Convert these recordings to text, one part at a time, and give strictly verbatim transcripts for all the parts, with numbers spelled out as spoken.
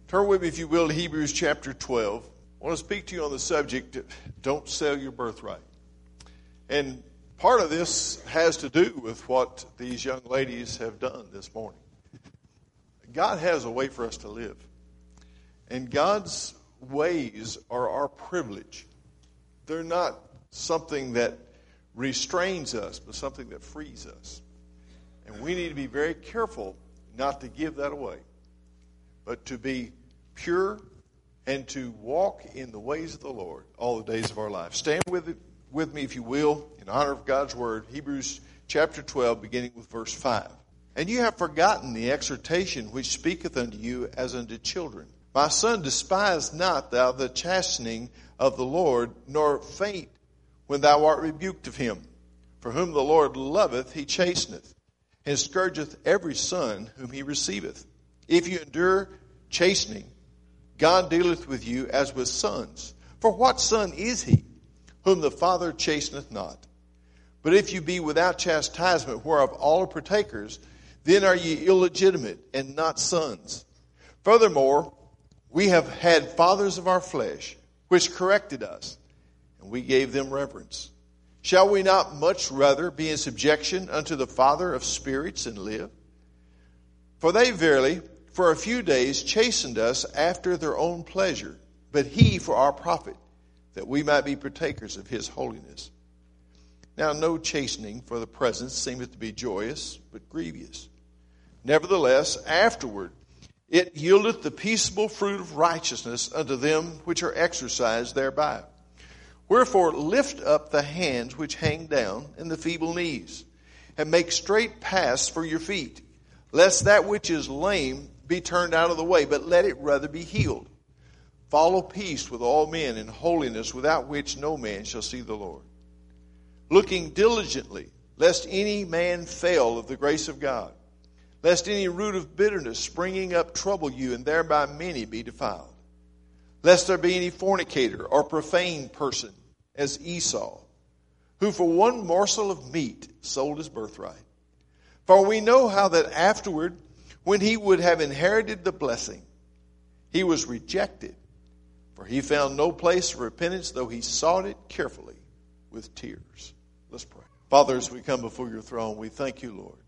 Turn with me, if you will, to Hebrews chapter twelve. I want to speak to you on the subject, don't sell your birthright. And part of this has to do with what these young ladies have done this morning. God has a way for us to live. And God's ways are our privilege. They're not something that restrains us, but something that frees us. And we need to be very careful not to give that away, but to be pure and to walk in the ways of the Lord all the days of our life. Stand with it, with me, if you will, in honor of God's word. Hebrews chapter twelve, beginning with verse five. And you have forgotten the exhortation which speaketh unto you as unto children. My son, despise not thou the chastening of the Lord, nor faint when thou art rebuked of him. For whom the Lord loveth, he chasteneth, and scourgeth every son whom he receiveth. If you endure chastening, God dealeth with you as with sons. For what son is he, whom the Father chasteneth not? But if you be without chastisement, whereof all are partakers, then are ye illegitimate and not sons. Furthermore, we have had fathers of our flesh, which corrected us, and we gave them reverence. Shall we not much rather be in subjection unto the Father of spirits and live? For they verily, for a few days, chastened us after their own pleasure, but he for our profit, that we might be partakers of his holiness. Now no chastening for the present seemeth to be joyous, but grievous. Nevertheless, afterward, it yieldeth the peaceable fruit of righteousness unto them which are exercised thereby. Wherefore lift up the hands which hang down, and the feeble knees, and make straight paths for your feet, lest that which is lame be turned out of the way, but let it rather be healed. Follow peace with all men and holiness, without which no man shall see the Lord. Looking diligently, lest any man fail of the grace of God, lest any root of bitterness springing up trouble you, and thereby many be defiled. Lest there be any fornicator or profane person, as Esau, who for one morsel of meat sold his birthright. For we know how that afterward, when he would have inherited the blessing, he was rejected, for he found no place of repentance, though he sought it carefully with tears. Let's pray. Father, as we come before your throne, we thank you, Lord,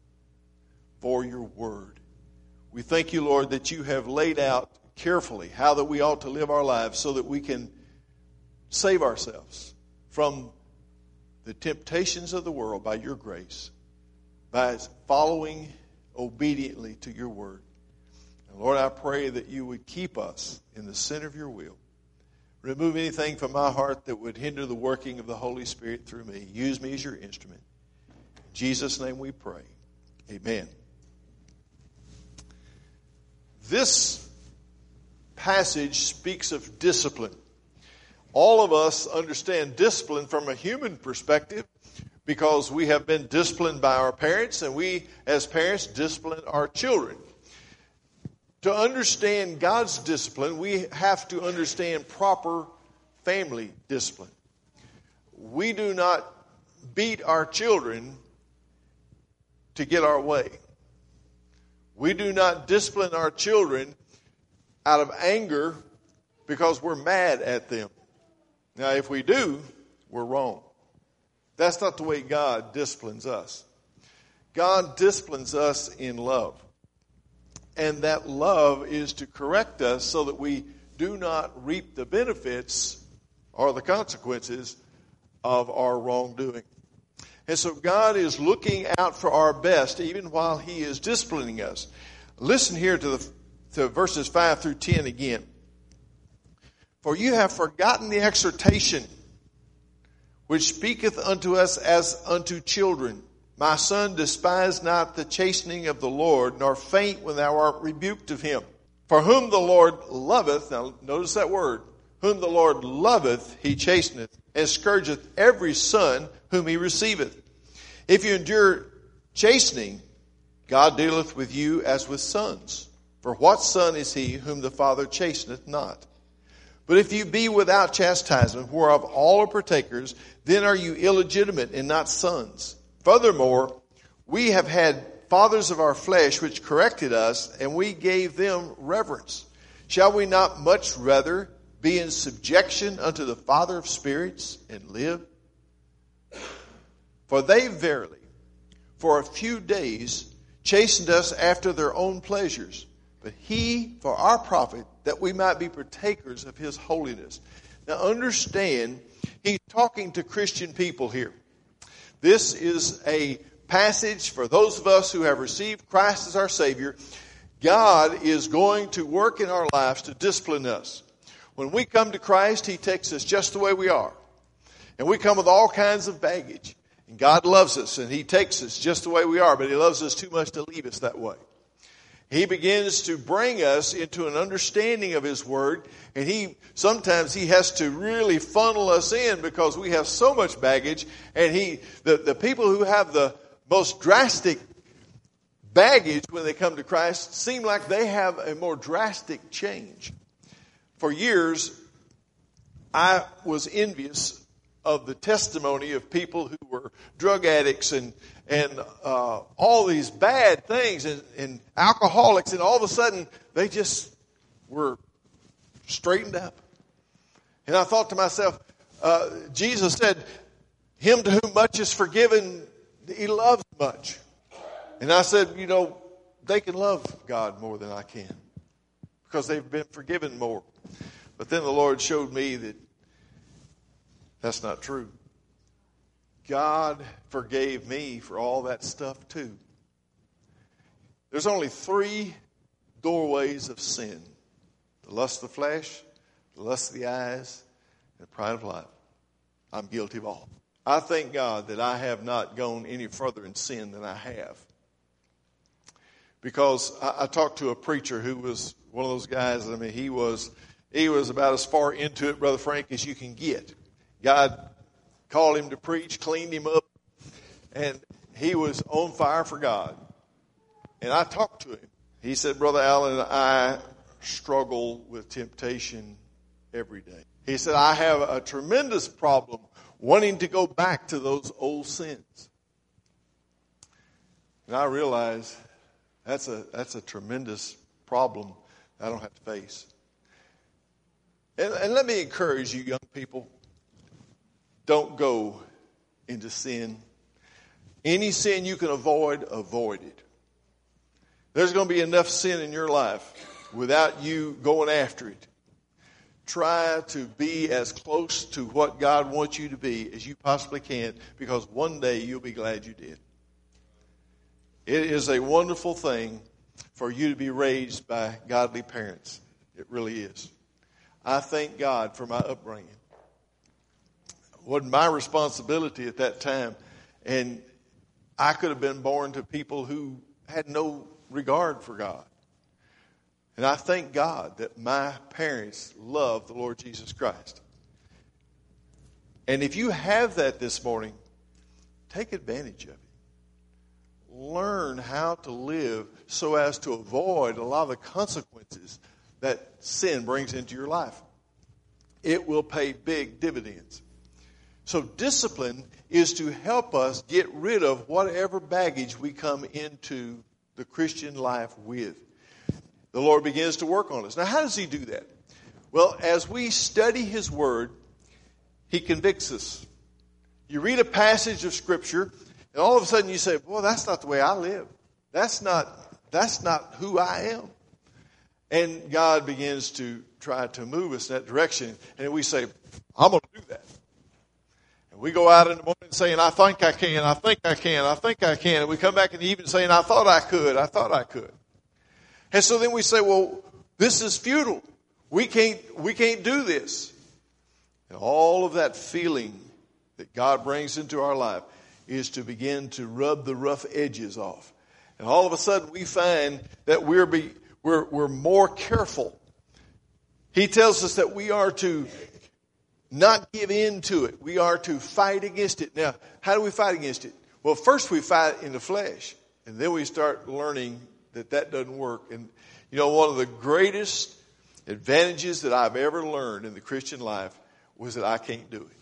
for your word. We thank you, Lord, that you have laid out carefully how that we ought to live our lives so that we can save ourselves from the temptations of the world by your grace, by following obediently to your word. And Lord, I pray that you would keep us in the center of your will. Remove anything from my heart that would hinder the working of the Holy Spirit through me. Use me as your instrument. In Jesus' name we pray. Amen. This passage speaks of discipline. All of us understand discipline from a human perspective because we have been disciplined by our parents, and we as parents discipline our children. To understand God's discipline, we have to understand proper family discipline. We do not beat our children to get our way. We do not discipline our children out of anger because we're mad at them. Now, if we do, we're wrong. That's not the way God disciplines us. God disciplines us in love. And that love is to correct us so that we do not reap the benefits or the consequences of our wrongdoing. And so God is looking out for our best even while he is disciplining us. Listen here to the to verses five through ten again. For you have forgotten the exhortation which speaketh unto us as unto children. My son, despise not the chastening of the Lord, nor faint when thou art rebuked of him. For whom the Lord loveth, now notice that word, whom the Lord loveth, he chasteneth, and scourgeth every son whom he receiveth. If you endure chastening, God dealeth with you as with sons. For what son is he whom the Father chasteneth not? But if you be without chastisement, whereof all are partakers, then are you illegitimate and not sons. Furthermore, we have had fathers of our flesh which corrected us, and we gave them reverence. Shall we not much rather be in subjection unto the Father of spirits and live? For they verily, for a few days, chastened us after their own pleasures, but he for our profit, that we might be partakers of his holiness. Now understand, he's talking to Christian people here. This is a passage for those of us who have received Christ as our Savior. God is going to work in our lives to discipline us. When we come to Christ, he takes us just the way we are. And we come with all kinds of baggage. And God loves us, and he takes us just the way we are, but he loves us too much to leave us that way. He begins to bring us into an understanding of his word, and he sometimes he has to really funnel us in because we have so much baggage, and he the, the people who have the most drastic baggage when they come to Christ seem like they have a more drastic change. For years, I was envious of the testimony of people who were drug addicts and and uh, all these bad things and, and alcoholics, and all of a sudden they just were straightened up. And I thought to myself, uh, Jesus said, him to whom much is forgiven, he loves much. And I said, you know, they can love God more than I can because they've been forgiven more. But then the Lord showed me that that's not true. God forgave me for all that stuff too. There's only three doorways of sin: the lust of the flesh, the lust of the eyes, and the pride of life. I'm guilty of all. I thank God that I have not gone any further in sin than I have. Because I, I talked to a preacher who was one of those guys, I mean, he was he was about as far into it, Brother Frank, as you can get. God called him to preach, cleaned him up, and he was on fire for God. And I talked to him. He said, Brother Allen, I struggle with temptation every day. He said, I have a tremendous problem wanting to go back to those old sins. And I realize that's a that's a tremendous problem I don't have to face. And, and let me encourage you young people, don't go into sin. Any sin you can avoid, avoid it. There's going to be enough sin in your life without you going after it. Try to be as close to what God wants you to be as you possibly can, because one day you'll be glad you did. It is a wonderful thing for you to be raised by godly parents. It really is. I thank God for my upbringing. It wasn't my responsibility at that time, and I could have been born to people who had no regard for God. And I thank God that my parents loved the Lord Jesus Christ. And if you have that this morning, take advantage of it. Learn how to live so as to avoid a lot of the consequences that sin brings into your life. It will pay big dividends. So discipline is to help us get rid of whatever baggage we come into the Christian life with. The Lord begins to work on us. Now, how does he do that? Well, as we study his word, he convicts us. You read a passage of Scripture, and all of a sudden you say, well, that's not the way I live. That's not, that's not who I am. And God begins to try to move us in that direction. And we say, I'm going to do that. And we go out in the morning saying, I think I can, I think I can, I think I can. And we come back in the evening saying, I thought I could, I thought I could. And so then we say, well, this is futile. We can't, we can't do this. And all of that feeling that God brings into our life is to begin to rub the rough edges off. And all of a sudden we find that we're, be, we're, we're more careful. He tells us that we are to not give in to it. We are to fight against it. Now, how do we fight against it? Well, first we fight in the flesh. And then we start learning that that doesn't work. And, you know, one of the greatest advantages that I've ever learned in the Christian life was that I can't do it.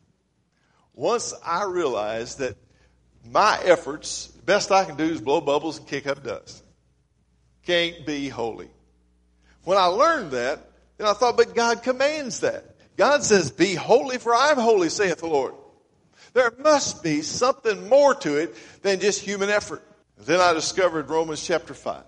Once I realized that my efforts, the best I can do is blow bubbles and kick up dust. Can't be holy. When I learned that, then I thought, but God commands that. God says, be holy for I am holy, saith the Lord. There must be something more to it than just human effort. Then I discovered Romans chapter five.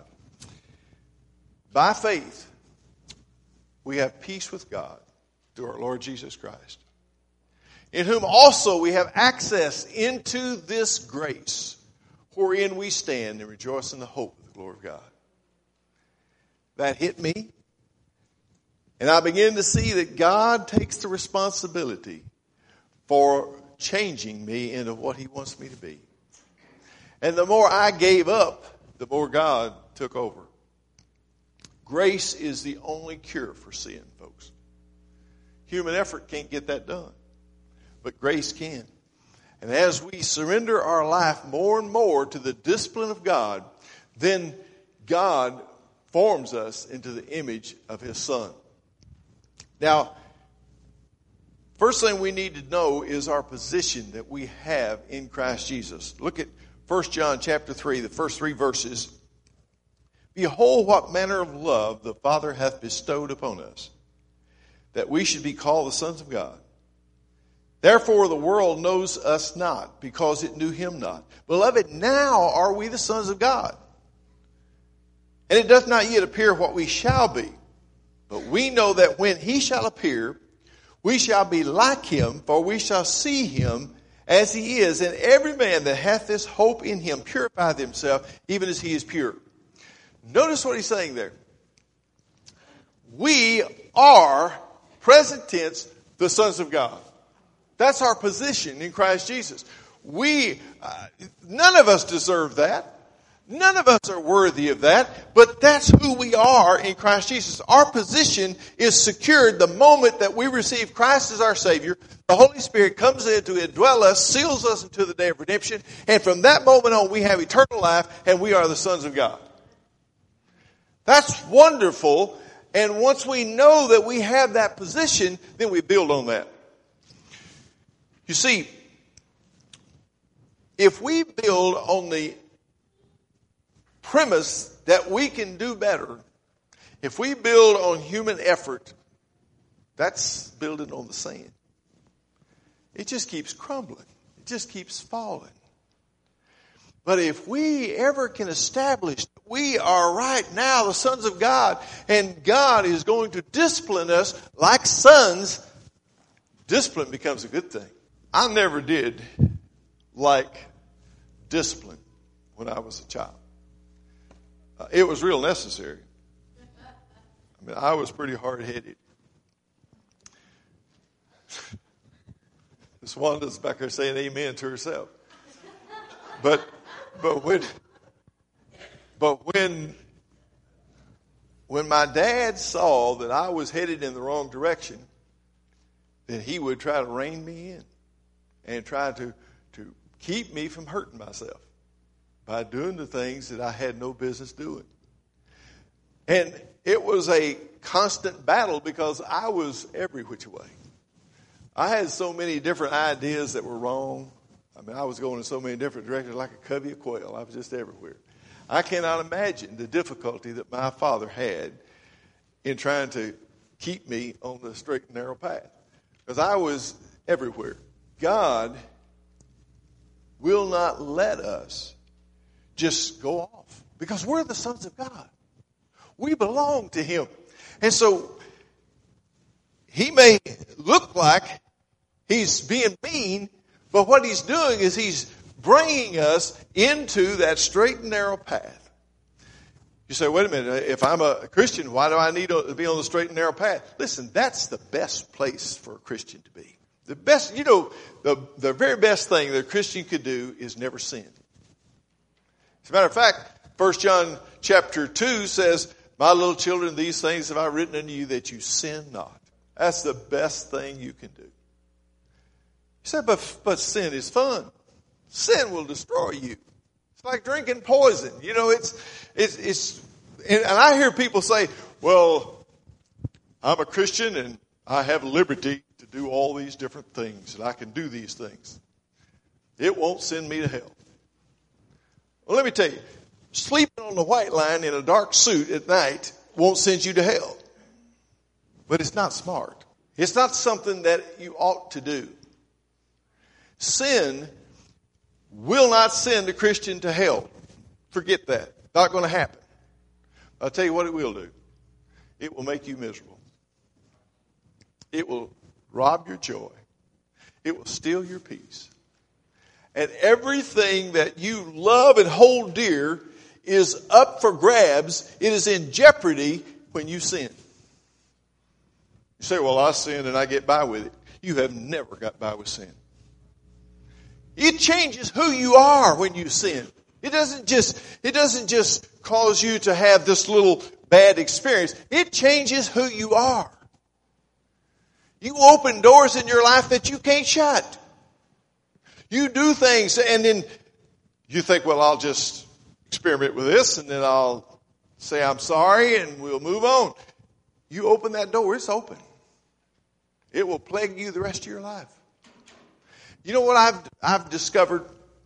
By faith, we have peace with God through our Lord Jesus Christ, in whom also we have access into this grace, wherein we stand and rejoice in the hope of the glory of God. That hit me. And I began to see that God takes the responsibility for changing me into what he wants me to be. And the more I gave up, the more God took over. Grace is the only cure for sin, folks. Human effort can't get that done, but grace can. And as we surrender our life more and more to the discipline of God, then God forms us into the image of his Son. Now, first thing we need to know is our position that we have in Christ Jesus. Look at First John chapter three, the first three verses. Behold, what manner of love the Father hath bestowed upon us, that we should be called the sons of God. Therefore the world knows us not, because it knew him not. Beloved, now are we the sons of God. And it doth not yet appear what we shall be. But we know that when he shall appear, we shall be like him, for we shall see him as he is. And every man that hath this hope in him purifieth himself, even as he is pure. Notice what he's saying there. We are, present tense, the sons of God. That's our position in Christ Jesus. We, uh, none of us deserve that. None of us are worthy of that, but that's who we are in Christ Jesus. Our position is secured the moment that we receive Christ as our Savior. The Holy Spirit comes in to indwell us, seals us into the day of redemption, and from that moment on we have eternal life and we are the sons of God. That's wonderful, and once we know that we have that position, then we build on that. You see, if we build on the premise that we can do better, if we build on human effort, that's building on the sand. It just keeps crumbling. It just keeps falling. But if we ever can establish that we are right now the sons of God, and God is going to discipline us like sons, discipline becomes a good thing. I never did like discipline when I was a child. Uh, it was real necessary. I mean, I was pretty hard-headed. Miss Wanda's back there saying amen to herself. But, but when, but when, when my dad saw that I was headed in the wrong direction, then he would try to rein me in and try to, to keep me from hurting myself by doing the things that I had no business doing. And it was a constant battle because I was every which way. I had so many different ideas that were wrong. I mean, I was going in so many different directions like a covey of quail. I was just everywhere. I cannot imagine the difficulty that my father had in trying to keep me on the straight and narrow path, because I was everywhere. God will not let us just go off, because we're the sons of God. We belong to him. And so he may look like he's being mean, but what he's doing is he's bringing us into that straight and narrow path. You say, wait a minute, if I'm a Christian, why do I need to be on the straight and narrow path? Listen, that's the best place for a Christian to be. The best, you know, the, the very best thing that a Christian could do is never sin. As a matter of fact, First John chapter two says, my little children, these things have I written unto you that you sin not. That's the best thing you can do. You say, but, but sin is fun. Sin will destroy you. It's like drinking poison. You know, it's, it's, it's, and I hear people say, well, I'm a Christian and I have liberty to do all these different things and I can do these things. It won't send me to hell. Well, let me tell you, sleeping on the white line in a dark suit at night won't send you to hell. But it's not smart. It's not something that you ought to do. Sin will not send a Christian to hell. Forget that. Not going to happen. I'll tell you what it will do. It will make you miserable. It will rob your joy. It will steal your peace. And everything that you love and hold dear is up for grabs. It is in jeopardy when you sin. You say, well, I sin and I get by with it. You have never got by with sin. It changes who you are when you sin. It doesn't just, it doesn't just cause you to have this little bad experience. It changes who you are. You open doors in your life that you can't shut. You do things and then you think, well, I'll just experiment with this and then I'll say I'm sorry and we'll move on. You open that door, it's open. It will plague you the rest of your life. You know what I've I've discovered?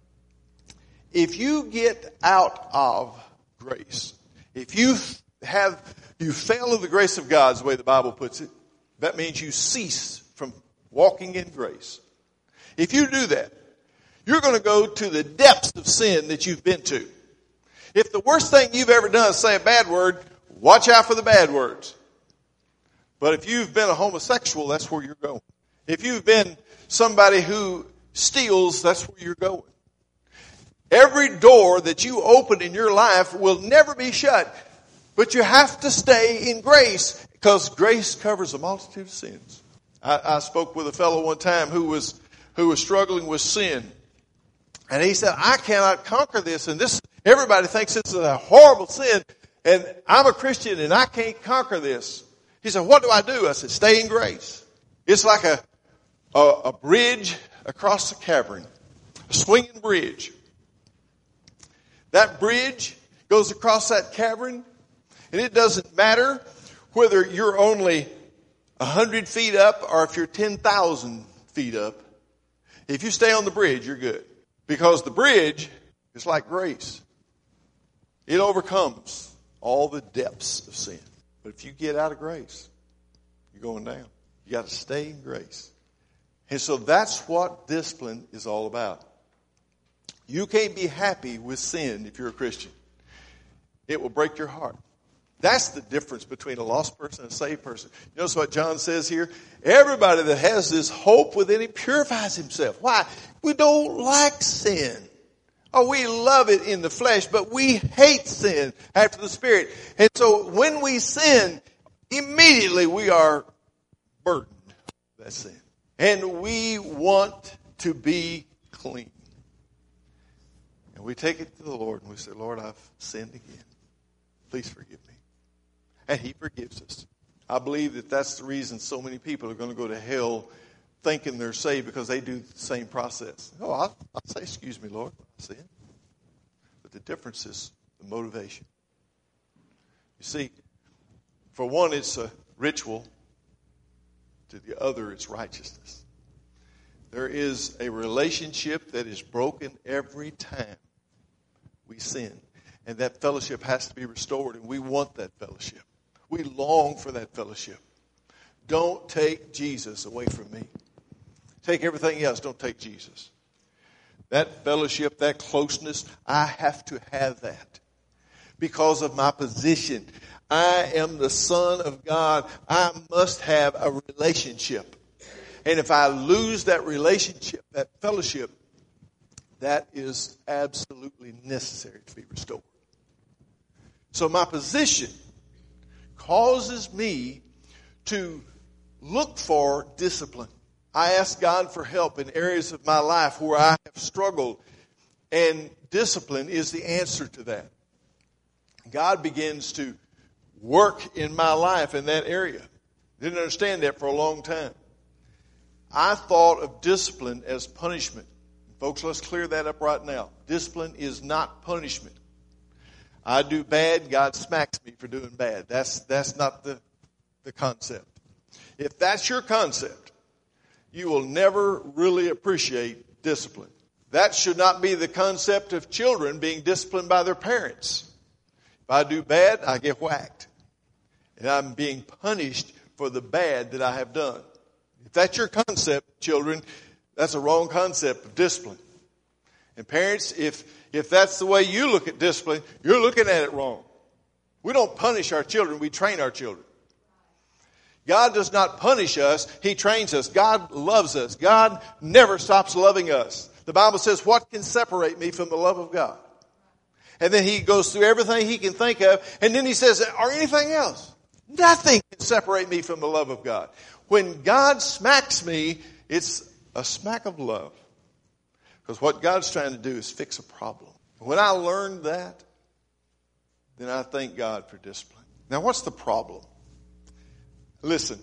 If you get out of grace, if you have you fail of the grace of God, is the way the Bible puts it, that means you cease from walking in grace. If you do that, you're going to go to the depths of sin that you've been to. If the worst thing you've ever done is say a bad word, watch out for the bad words. But if you've been a homosexual, that's where you're going. If you've been somebody who steals, that's where you're going. Every door that you open in your life will never be shut. But you have to stay in grace because grace covers a multitude of sins. I, I spoke with a fellow one time who was who was struggling with sin. And he said, I cannot conquer this. And this, everybody thinks this is a horrible sin. And I'm a Christian and I can't conquer this. He said, what do I do? I said, stay in grace. It's like a, a, a bridge across a cavern. A swinging bridge. That bridge goes across that cavern. And it doesn't matter whether you're only a hundred feet up or if you're ten thousand feet up. If you stay on the bridge, you're good. Because the bridge is like grace. It overcomes all the depths of sin. But if you get out of grace, you're going down. You got to stay in grace. And so that's what discipline is all about. You can't be happy with sin if you're a Christian. It will break your heart. That's the difference between a lost person and a saved person. You notice what John says here? Everybody that has this hope within him purifies himself. Why? We don't like sin. Oh, we love it in the flesh, but we hate sin after the Spirit. And so when we sin, immediately we are burdened with that sin. And we want to be clean. And we take it to the Lord and we say, Lord, I've sinned again. Please forgive me. And He forgives us. I believe that that's the reason so many people are going to go to hell thinking they're saved because they do the same process. Oh, I'll, I'll say, excuse me, Lord, I sin. But the difference is the motivation. You see, for one, it's a ritual. To the other, it's righteousness. There is a relationship that is broken every time we sin. And that fellowship has to be restored, and we want that fellowship. We long for that fellowship. Don't take Jesus away from me. Take everything else, don't take Jesus. That fellowship, that closeness, I have to have that. Because of my position. I am the Son of God. I must have a relationship. And if I lose that relationship, that fellowship, that is absolutely necessary to be restored. So my position causes me to look for discipline. I ask God for help in areas of my life where I have struggled. And discipline is the answer to that. God begins to work in my life in that area. Didn't understand that for a long time. I thought of discipline as punishment. Folks, let's clear that up right now. Discipline is not punishment. I do bad, God smacks me for doing bad. That's that's not the, the concept. If that's your concept, you will never really appreciate discipline. That should not be the concept of children being disciplined by their parents. If I do bad, I get whacked. And I'm being punished for the bad that I have done. If that's your concept, children, that's a wrong concept of discipline. And parents, if if that's the way you look at discipline, you're looking at it wrong. We don't punish our children, we train our children. God does not punish us, He trains us. God loves us. God never stops loving us. The Bible says, what can separate me from the love of God? And then He goes through everything He can think of, and then He says, or anything else. Nothing can separate me from the love of God. When God smacks me, it's a smack of love. Because what God's trying to do is fix a problem. When I learned that, then I thank God for discipline. Now, what's the problem? Listen,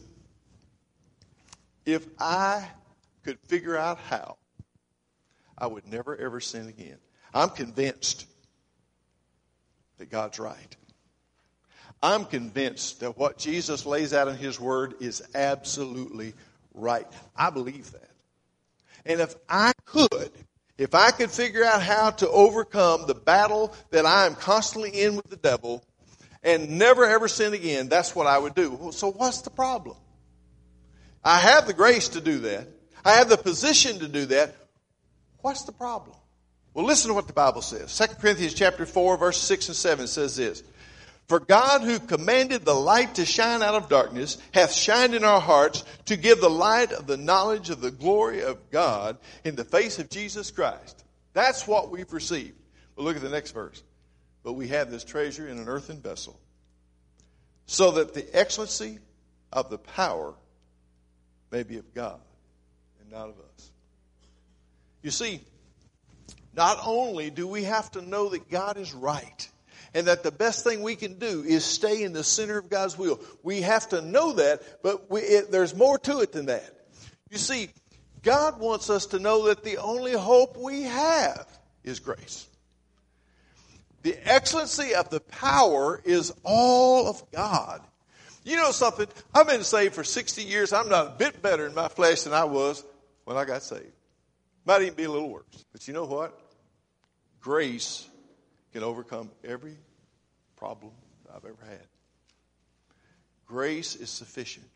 if I could figure out how, I would never ever sin again. I'm convinced that God's right. I'm convinced that what Jesus lays out in His Word is absolutely right. I believe that. And if I could, if I could figure out how to overcome the battle that I am constantly in with the devil and never ever sin again, that's what I would do. So what's the problem? I have the grace to do that. I have the position to do that. What's the problem? Well, listen to what the Bible says. Second Corinthians chapter four, verse six and seven says this. For God, who commanded the light to shine out of darkness, hath shined in our hearts to give the light of the knowledge of the glory of God in the face of Jesus Christ. That's what we've received. But look at the next verse. But we have this treasure in an earthen vessel, so that the excellency of the power may be of God and not of us. You see, not only do we have to know that God is right, and that the best thing we can do is stay in the center of God's will. We have to know that, but we, it, there's more to it than that. You see, God wants us to know that the only hope we have is grace. The excellency of the power is all of God. You know something? I've been saved for sixty years. I'm not a bit better in my flesh than I was when I got saved. Might even be a little worse. But you know what? Grace can overcome every problem I've ever had. Grace is sufficient.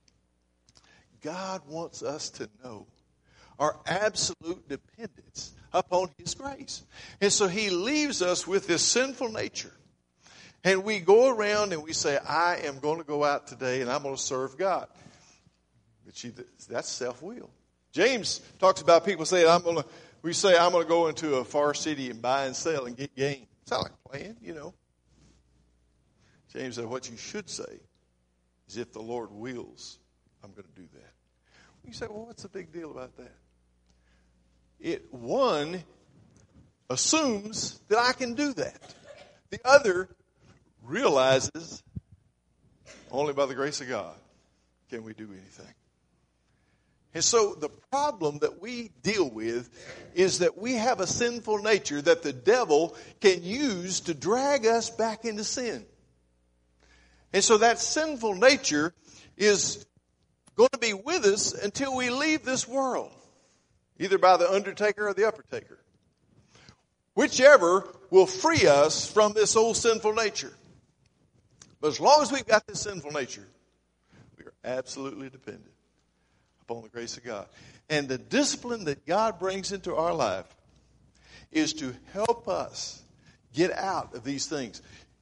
God wants us to know our absolute dependence upon His grace. And so He leaves us with this sinful nature. And we go around and we say, I am going to go out today and I'm going to serve God. But see, that's self-will. James talks about people saying, I'm going to We say, I'm going to go into a far city and buy and sell and get gain. Sound like a plan, you know. James said, what you should say is, if the Lord wills, I'm going to do that. You say, well, what's the big deal about that? It, one, assumes that I can do that. The other realizes, only by the grace of God can we do anything. And so the problem that we deal with is that we have a sinful nature that the devil can use to drag us back into sin. And so that sinful nature is going to be with us until we leave this world, either by the undertaker or the uppertaker. Whichever will free us from this old sinful nature. But as long as we've got this sinful nature, we are absolutely dependent upon the grace of God. And the discipline that God brings into our life is to help us get out of these things.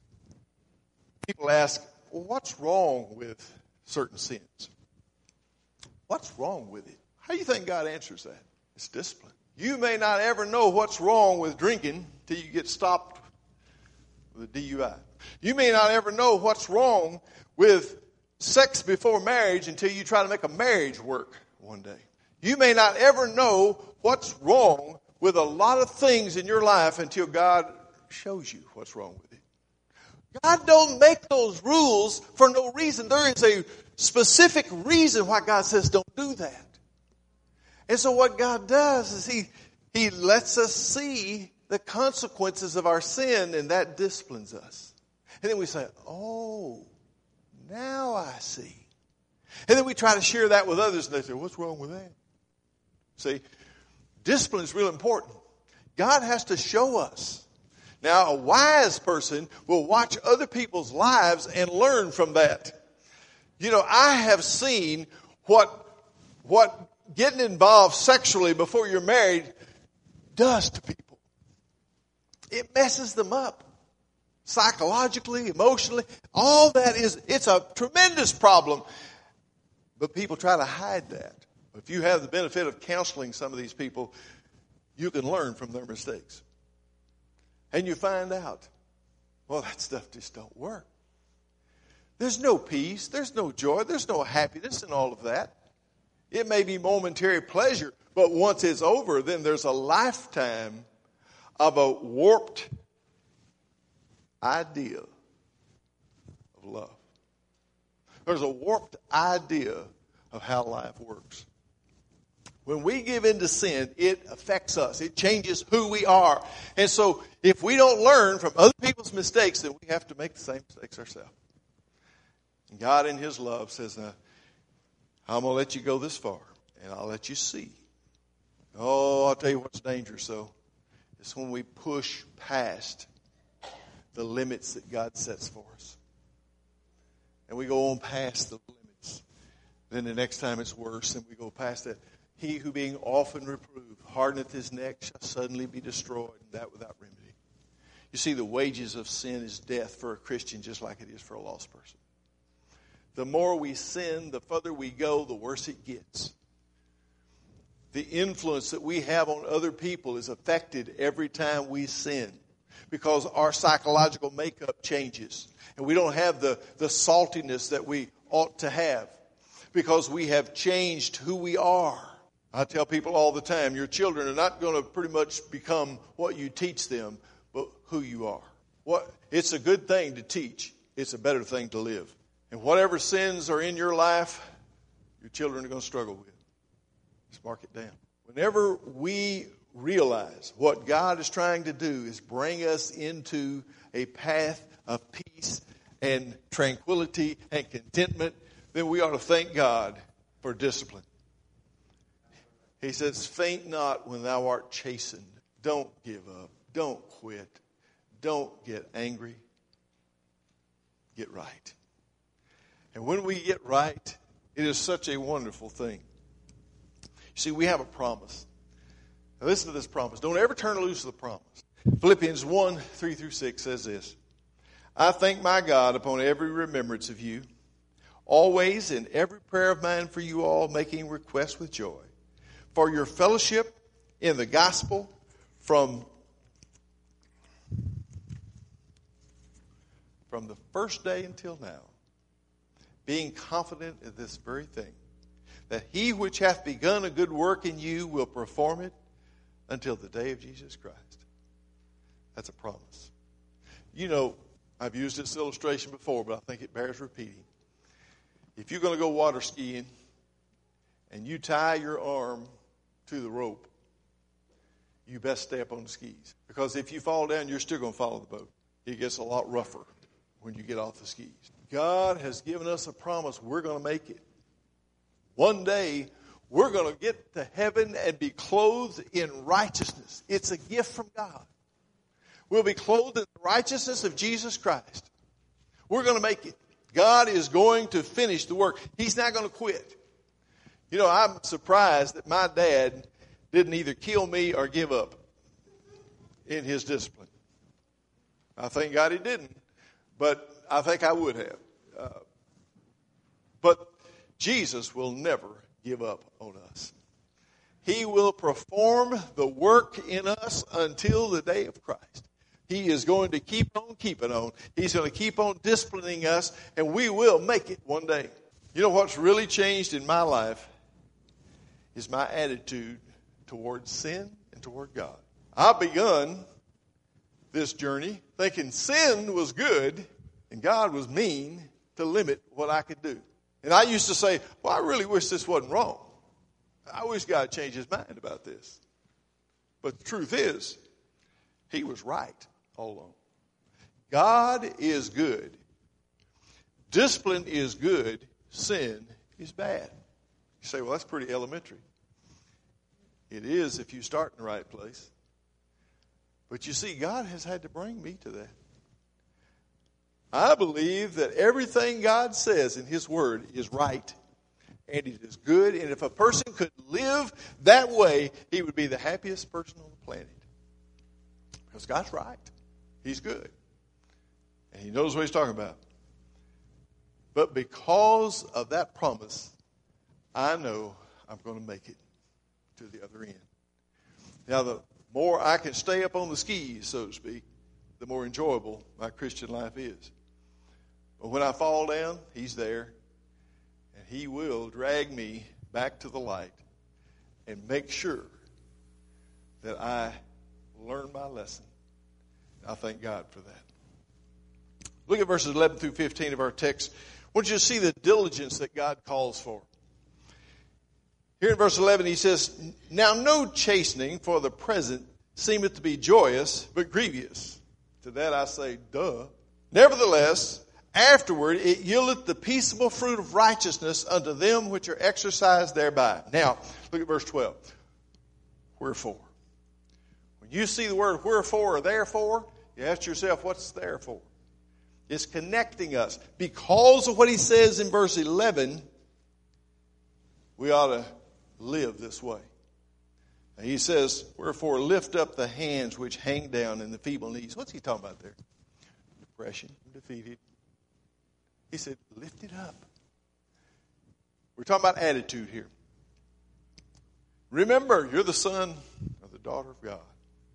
People ask, well, what's wrong with certain sins? What's wrong with it? How do you think God answers that? It's discipline. You may not ever know what's wrong with drinking till you get stopped with a D U I. You may not ever know what's wrong with sex before marriage until you try to make a marriage work one day. You may not ever know what's wrong with a lot of things in your life until God shows you what's wrong with it. God don't make those rules for no reason. There is a specific reason why God says don't do that. And so what God does is He, He lets us see the consequences of our sin, and that disciplines us. And then we say, oh, now I see. And then we try to share that with others, and they say, what's wrong with that? See, discipline is real important. God has to show us Now, a wise person will watch other people's lives and learn from that. You know, I have seen what, what getting involved sexually before you're married does to people. It messes them up. Psychologically, emotionally, all that is, it's a tremendous problem. But people try to hide that. If you have the benefit of counseling some of these people, you can learn from their mistakes. And you find out, well, that stuff just don't work. There's no peace, there's no joy, there's no happiness in all of that. It may be momentary pleasure, but once it's over, then there's a lifetime of a warped idea of love. There's a warped idea of how life works. When we give in to sin, it affects us. It changes who we are. And so if we don't learn from other people's mistakes, then we have to make the same mistakes ourselves. And God in his love says, now, I'm going to let you go this far, and I'll let you see. Oh, I'll tell you what's dangerous, though. It's when we push past the limits that God sets for us. And we go on past the limits. Then the next time it's worse, and we go past that. He who being often reproved hardeneth his neck shall suddenly be destroyed, and that without remedy. You see, the wages of sin is death for a Christian, just like it is for a lost person. The more we sin, the further we go, the worse it gets. The influence that we have on other people is affected every time we sin, because our psychological makeup changes. And we don't have the, the saltiness that we ought to have, because we have changed who we are. I tell people all the time, your children are not going to pretty much become what you teach them, but who you are. What, it's a good thing to teach. It's a better thing to live. And whatever sins are in your life, your children are going to struggle with. Just mark it down. Whenever we realize what God is trying to do is bring us into a path of peace and tranquility and contentment, then we ought to thank God for discipline. He says, faint not when thou art chastened. Don't give up. Don't quit. Don't get angry. Get right. And when we get right, it is such a wonderful thing. You see, we have a promise. Now listen to this promise. Don't ever turn loose of the promise. Philippians one, three through six says this. I thank my God upon every remembrance of you, always in every prayer of mine for you all, making request with joy, for your fellowship in the gospel from, from the first day until now, being confident of this very thing, that he which hath begun a good work in you will perform it until the day of Jesus Christ. That's a promise. You know, I've used this illustration before, but I think it bears repeating. If you're going to go water skiing and you tie your arm to the rope, you best stay up on the skis. Because if you fall down, you're still going to follow the boat. It gets a lot rougher when you get off the skis. God has given us a promise. We're going to make it. One day, we're going to get to heaven and be clothed in righteousness. It's a gift from God. We'll be clothed in the righteousness of Jesus Christ. We're going to make it. God is going to finish the work. He's not going to quit. You know, I'm surprised that my dad didn't either kill me or give up in his discipline. I thank God he didn't, but I think I would have. Uh, but Jesus will never give up on us. He will perform the work in us until the day of Christ. He is going to keep on keeping on. He's going to keep on disciplining us, and we will make it one day. You know what's really changed in my life is my attitude towards sin and toward God. I've begun this journey thinking sin was good and God was mean to limit what I could do. And I used to say, well, I really wish this wasn't wrong. I wish God changed his mind about this. But the truth is, he was right all along. God is good. Discipline is good. Sin is bad. You say, well, that's pretty elementary. It is if you start in the right place. But you see, God has had to bring me to that. I believe that everything God says in His Word is right and it is good. And if a person could live that way, he would be the happiest person on the planet. Because God's right. He's good. And He knows what He's talking about. But because of that promise, I know I'm going to make it to the other end. Now, the more I can stay up on the skis, so to speak, the more enjoyable my Christian life is. But when I fall down, He's there, and He will drag me back to the light and make sure that I learn my lesson. I thank God for that. Look at verses eleven through fifteen of our text. I want you to see the diligence that God calls for. Here in verse eleven, he says, "Now no chastening for the present seemeth to be joyous, but grievous." To that I say, duh. "Nevertheless, afterward it yieldeth the peaceable fruit of righteousness unto them which are exercised thereby." Now, look at verse twelve. Wherefore? When you see the word wherefore or therefore, you ask yourself, what's there for? It's connecting us. Because of what he says in verse eleven, we ought to live this way. And he says, "Wherefore lift up the hands which hang down and the feeble knees." What's he talking about there? Depression, defeated. He said, lift it up. We're talking about attitude here. Remember, you're the son or the daughter of God.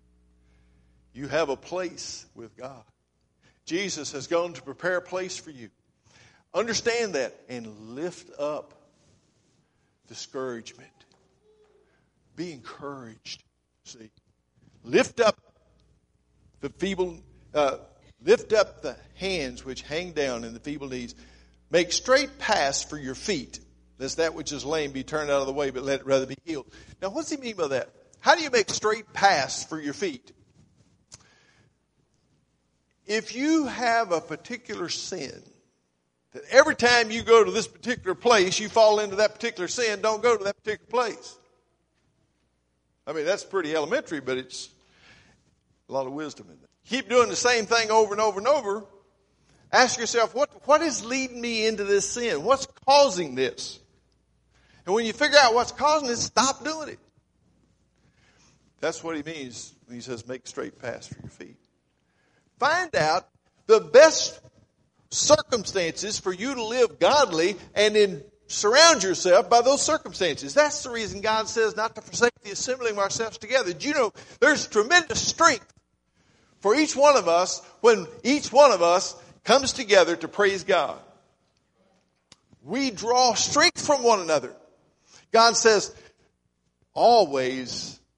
You have a place with God. Jesus has gone to prepare a place for you. Understand that and lift up discouragement. Be encouraged. See, lift up the feeble, uh, lift up the hands which hang down and the feeble knees. Make straight paths for your feet, lest that which is lame be turned out of the way, but let it rather be healed. Now, what's he mean by that? How do you make straight paths for your feet? If you have a particular sin, that every time you go to this particular place, you fall into that particular sin, don't go to that particular place. I mean, that's pretty elementary, but it's a lot of wisdom in it. Keep doing the same thing over and over and over. Ask yourself, what, what is leading me into this sin? What's causing this? And when you figure out what's causing it, stop doing it. That's what he means when he says make straight paths for your feet. Find out the best circumstances for you to live godly and then surround yourself by those circumstances. That's the reason God says not to forsake the assembling of ourselves together. Did you know there's tremendous strength for each one of us when each one of us comes together to praise God? We draw strength from one another. God says, always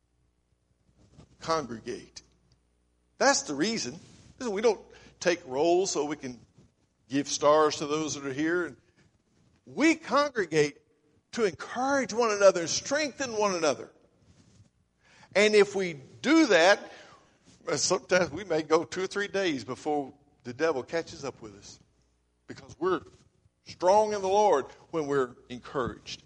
congregate. That's the reason. Listen, we don't take rolls so we can give stars to those that are here. We congregate to encourage one another and strengthen one another. And if we do that, sometimes we may go two or three days before the devil catches up with us. Because we're strong in the Lord when we're encouraged.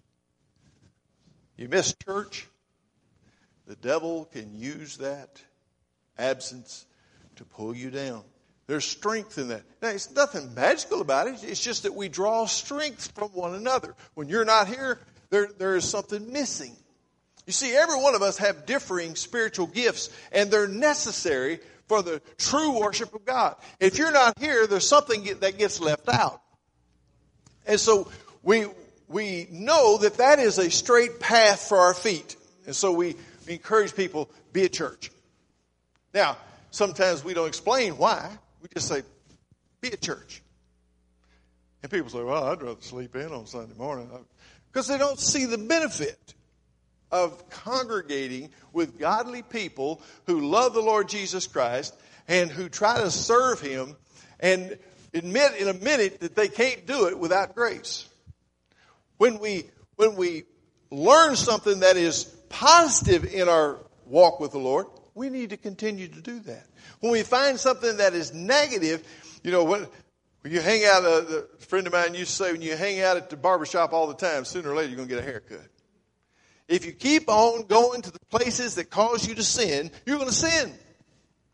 You miss church, the devil can use that absence to pull you down. There's strength in that. Now, it's nothing magical about it. It's just that we draw strength from one another. When you're not here, there, there is something missing. You see, every one of us have differing spiritual gifts, and they're necessary for the true worship of God. If you're not here, there's something that gets left out. And so we we know that that is a straight path for our feet. And so we encourage people, be at church. Now, sometimes we don't explain why. We just say, be at church. And people say, well, I'd rather sleep in on Sunday morning. Because they don't see the benefit of congregating with godly people who love the Lord Jesus Christ and who try to serve Him and admit in a minute that they can't do it without grace. When we, when we learn something that is positive in our walk with the Lord, we need to continue to do that. When we find something that is negative, you know, when, when you hang out, a, a friend of mine used to say, when you hang out at the barbershop all the time, sooner or later you're going to get a haircut. If you keep on going to the places that cause you to sin, you're going to sin.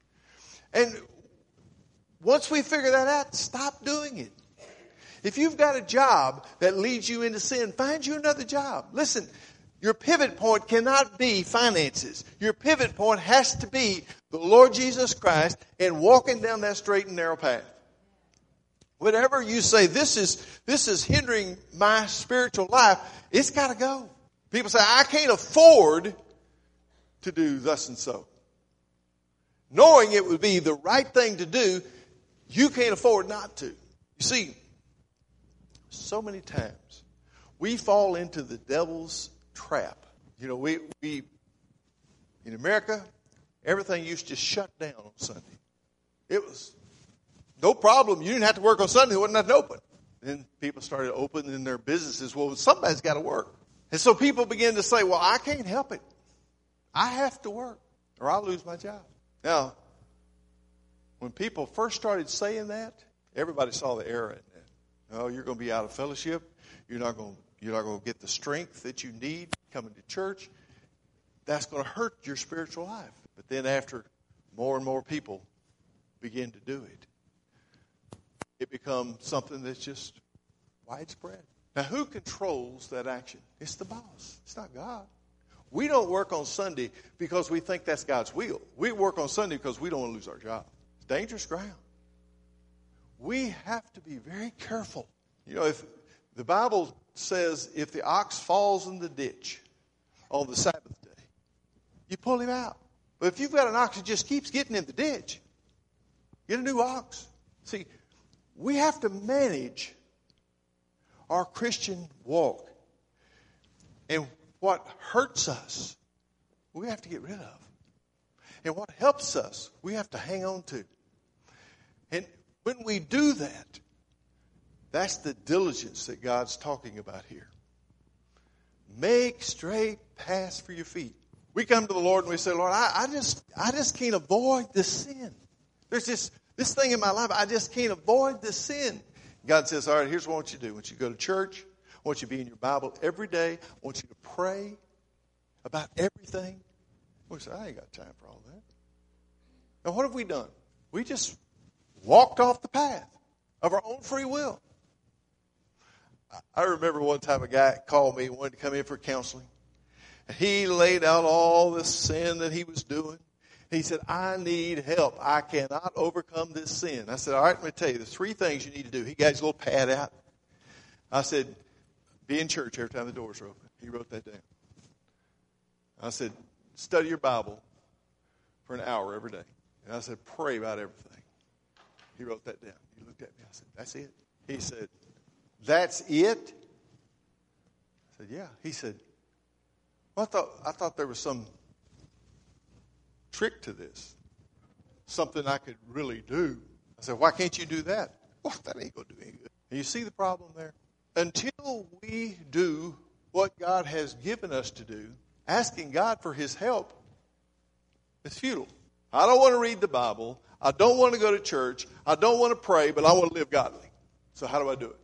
And once we figure that out, stop doing it. If you've got a job that leads you into sin, find you another job. Listen, your pivot point cannot be finances. Your pivot point has to be the Lord Jesus Christ and walking down that straight and narrow path. Whatever you say, this is, this is hindering my spiritual life, it's got to go. People say, I can't afford to do thus and so. Knowing it would be the right thing to do, you can't afford not to. You see, so many times we fall into the devil's trap. You know, we, we in America, everything used to shut down on Sunday. It was no problem. You didn't have to work on Sunday. There wasn't nothing open. Then people started opening their businesses. Well, somebody's got to work. And so people begin to say, well, I can't help it. I have to work or I'll lose my job. Now, when people first started saying that, everybody saw the error in that. Oh, you're going to be out of fellowship. You're not going to, you're not going to get the strength that you need coming to church. That's going to hurt your spiritual life. But then after more and more people begin to do it, it becomes something that's just widespread. Now, who controls that action? It's the boss. It's not God. We don't work on Sunday because we think that's God's will. We work on Sunday because we don't want to lose our job. It's dangerous ground. We have to be very careful. You know, if the Bible says if the ox falls in the ditch on the Sabbath day, you pull him out. But if you've got an ox that just keeps getting in the ditch, get a new ox. See, we have to manage our Christian walk. And what hurts us, we have to get rid of. And what helps us, we have to hang on to. And when we do that, that's the diligence that God's talking about here. Make straight paths for your feet. We come to the Lord and we say, Lord, I, I just I just can't avoid this sin. There's this, this thing in my life, I just can't avoid this sin. God says, all right, here's what I want you to do. I want you to go to church. I want you to be in your Bible every day. I want you to pray about everything. We say, I ain't got time for all that. Now, what have we done? We just walked off the path of our own free will. I remember one time a guy called me and wanted to come in for counseling. And he laid out all the sin that he was doing. He said, I need help. I cannot overcome this sin. I said, all right, let me tell you, there's three things you need to do. He got his little pad out. I said, be in church every time the doors are open. He wrote that down. I said, study your Bible for an hour every day. And I said, pray about everything. He wrote that down. He looked at me. I said, that's it? He said, that's it? I said, yeah. He said, well, I thought, I thought there was some trick to this. Something I could really do. I said, why can't you do that? Well, that ain't going to do any good. And you see the problem there? Until we do what God has given us to do, asking God for His help is futile. I don't want to read the Bible. I don't want to go to church. I don't want to pray, but I want to live godly. So how do I do it?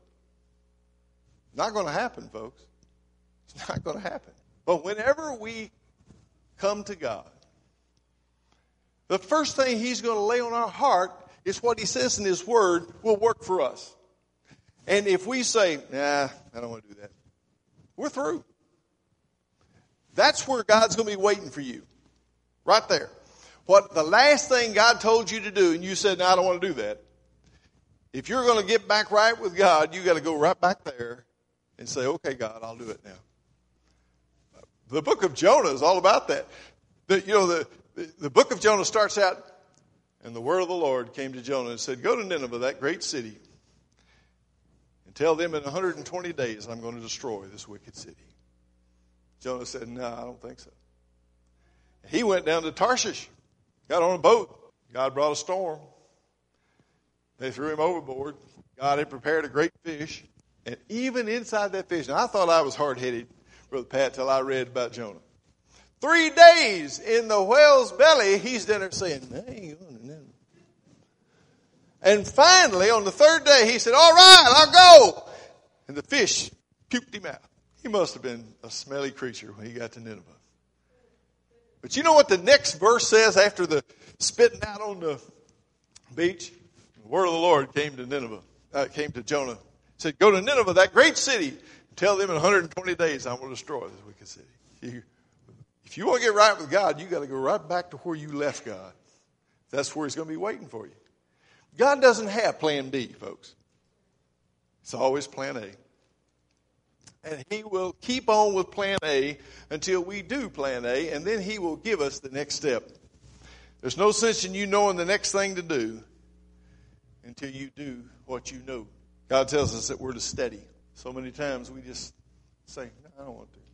Not going to happen, folks. It's not going to happen. But whenever we come to God, the first thing He's going to lay on our heart is what He says in His Word will work for us. And if we say, nah, I don't want to do that, we're through. That's where God's going to be waiting for you. Right there. What the last thing God told you to do, and you said, no, I don't want to do that. If you're going to get back right with God, you got to go right back there and say, okay, God, I'll do it now. The book of Jonah is all about that. The, you know, the, the, the book of Jonah starts out, and the word of the Lord came to Jonah and said, go to Nineveh, that great city, and tell them in one hundred twenty days I'm going to destroy this wicked city. Jonah said, no, I don't think so. He went down to Tarshish, got on a boat. God brought a storm. They threw him overboard. God had prepared a great fish. And even inside that fish, and I thought I was hard-headed, Brother Pat, till I read about Jonah. Three days in the whale's belly, he's down there saying, I ain't going to Nineveh. And finally, on the third day, he said, all right, I'll go. And the fish puked him out. He must have been a smelly creature when he got to Nineveh. But you know what the next verse says after the spitting out on the Beach, the word of the Lord came to Nineveh, uh, came to Jonah. It said, go to Nineveh, that great city, and tell them in one hundred twenty days I'm going to destroy this wicked city. You, if you want to get right with God, you got to go right back to where you left God. That's where he's going to be waiting for you. God doesn't have plan B, folks. It's always plan A. And he will keep on with plan A until we do plan A, and then he will give us the next step. There's no sense in you knowing the next thing to do until you do what you know. God tells us that we're to study. So many times we just say, no, I don't want to.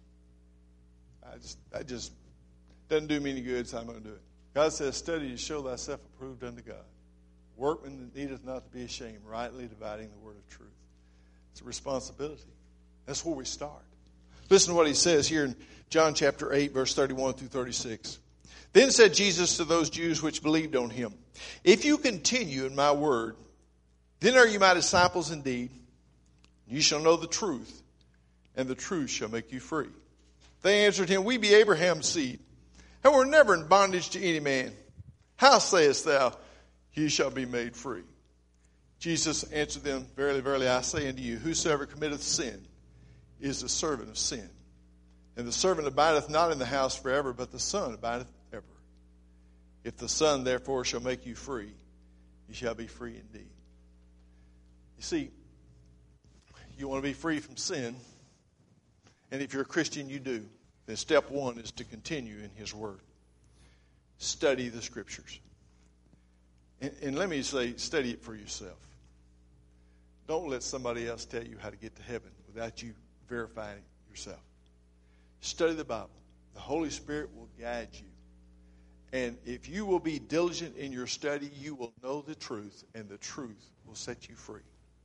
I just, I just, doesn't do me any good, so I'm going to do it. God says, study to show thyself approved unto God. Workman that needeth not to be ashamed, rightly dividing the word of truth. It's a responsibility. That's where we start. Listen to what he says here in John chapter eight, verse thirty-one through thirty-six. Then said Jesus to those Jews which believed on him, if you continue in my word, then are you my disciples indeed. You shall know the truth, and the truth shall make you free. They answered him, we be Abraham's seed, and we're never in bondage to any man. How sayest thou, ye shall be made free? Jesus answered them, verily, verily, I say unto you, whosoever committeth sin is the servant of sin. And the servant abideth not in the house forever, but the Son abideth ever. If the Son therefore shall make you free, you shall be free indeed. You see, you want to be free from sin, and if you're a Christian, you do. Then step one is to continue in his word. Study the scriptures. And, and let me say, study it for yourself. Don't let somebody else tell you how to get to heaven without you verifying it yourself. Study the Bible. The Holy Spirit will guide you. And if you will be diligent in your study, you will know the truth, and the truth will set you free.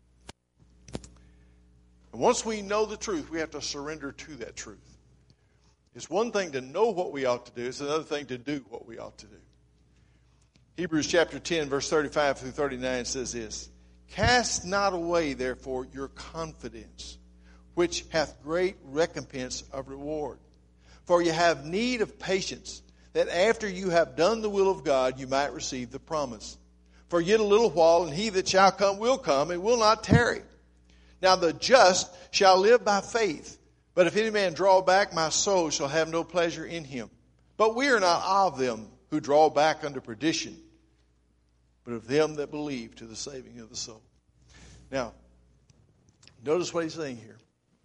And once we know the truth, we have to surrender to that truth. It's one thing to know what we ought to do. It's another thing to do what we ought to do. Hebrews chapter ten, verse thirty-five through thirty-nine says this, cast not away, therefore, your confidence, which hath great recompense of reward. For you have need of patience, that after you have done the will of God, you might receive the promise. For yet a little while, and he that shall come will come, and will not tarry. Now the just shall live by faith. But if any man draw back, my soul shall have no pleasure in him. But we are not of them who draw back unto perdition, but of them that believe to the saving of the soul. Now, notice what he's saying here.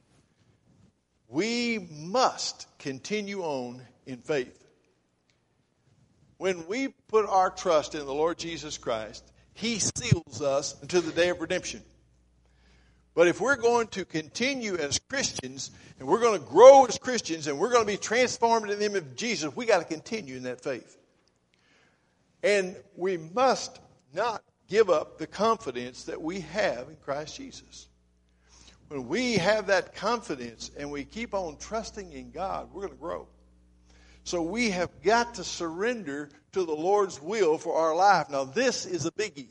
We must continue on in faith. When we put our trust in the Lord Jesus Christ, he seals us until the day of redemption. But if we're going to continue as Christians, and we're going to grow as Christians, and we're going to be transformed in the image of Jesus, we got to continue in that faith. And we must not give up the confidence that we have in Christ Jesus. When we have that confidence and we keep on trusting in God, we're going to grow. So we have got to surrender to the Lord's will for our life. Now this is a biggie.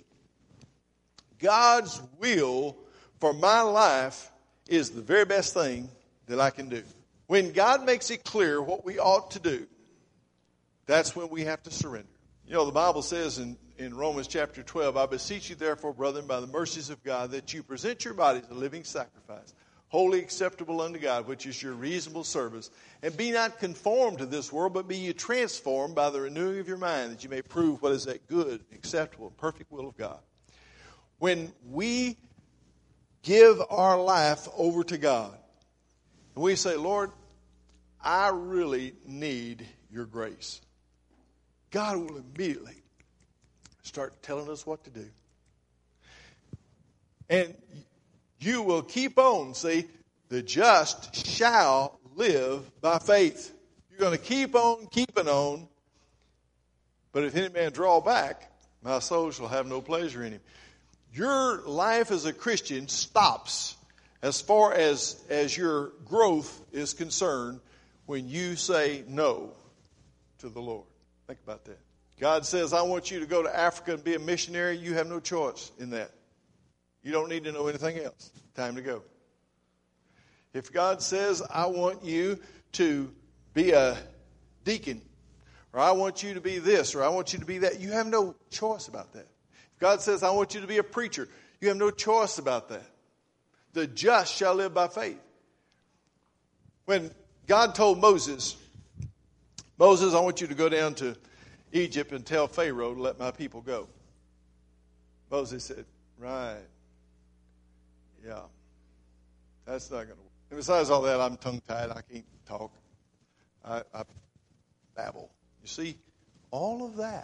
God's will for my life is the very best thing that I can do. When God makes it clear what we ought to do, that's when we have to surrender. You know, the Bible says in, in Romans chapter twelve, I beseech you therefore, brethren, by the mercies of God, that you present your bodies a living sacrifice, wholly acceptable unto God, which is your reasonable service. And be not conformed to this world, but be ye transformed by the renewing of your mind, that you may prove what is that good, acceptable, and perfect will of God. When we give our life over to God, and we say, Lord, I really need your grace, God will immediately start telling us what to do. And you will keep on, see, the just shall live by faith. You're going to keep on keeping on. But if any man draw back, my soul shall have no pleasure in him. Your life as a Christian stops as far as, as your growth is concerned when you say no to the Lord. Think about that. God says, I want you to go to Africa and be a missionary. You have no choice in that. You don't need to know anything else. Time to go. If God says, I want you to be a deacon, or I want you to be this, or I want you to be that, you have no choice about that. If God says, I want you to be a preacher, you have no choice about that. The just shall live by faith. When God told Moses, Moses, I want you to go down to Egypt and tell Pharaoh to let my people go. Moses said, right. Yeah. That's not going to work. And besides all that, I'm tongue-tied. I can't talk. I, I babble. You see, all of that,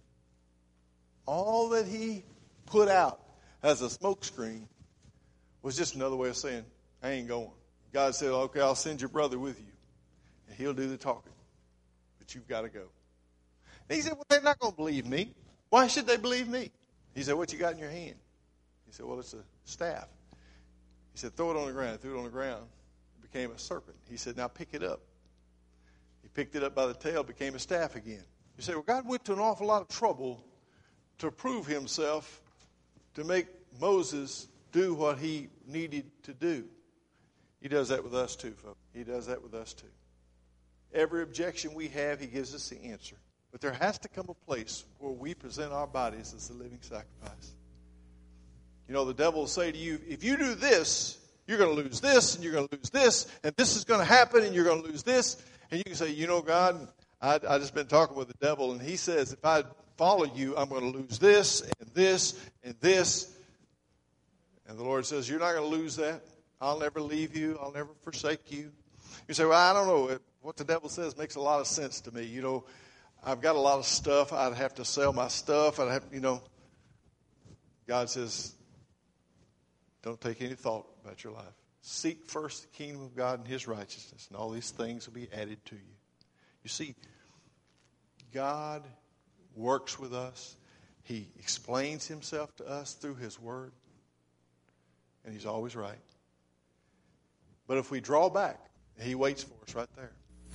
all that he put out as a smokescreen was just another way of saying, I ain't going. God said, okay, I'll send your brother with you, and he'll do the talking. But you've got to go. And he said, well, they're not going to believe me. Why should they believe me? He said, what you got in your hand? He said, well, it's a staff. He said, throw it on the ground. Threw it on the ground. It became a serpent. He said, now pick it up. He picked it up by the tail, became a staff again. You say, well, God went to an awful lot of trouble to prove himself, to make Moses do what he needed to do. He does that with us too, folks. He does that with us too. Every objection we have, he gives us the answer. But there has to come a place where we present our bodies as a living sacrifice. You know, the devil will say to you, if you do this, you're going to lose this, and you're going to lose this, and this is going to happen, and you're going to lose this. And you can say, you know, God, I, I just been talking with the devil, and he says, if I follow you, I'm going to lose this, and this, and this. And the Lord says, you're not going to lose that. I'll never leave you. I'll never forsake you. You say, well, I don't know. What the devil says makes a lot of sense to me. You know, I've got a lot of stuff. I'd have to sell my stuff. I'd have, you know. God says, don't take any thought about your life. Seek first the kingdom of God and his righteousness, and all these things will be added to you. You see, God works with us. He explains himself to us through his word, and he's always right. But if we draw back, he waits for us right there.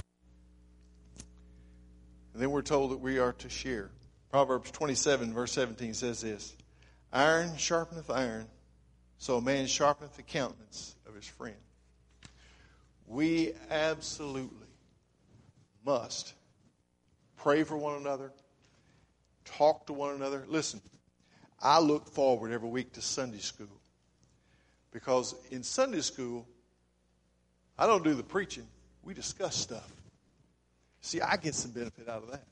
And then we're told that we are to share. Proverbs twenty-seven, verse seventeen says this, iron sharpeneth iron, so a man sharpeneth the countenance of his friend. We absolutely must pray for one another, talk to one another. Listen, I look forward every week to Sunday school, because in Sunday school, I don't do the preaching. We discuss stuff. See, I get some benefit out of that.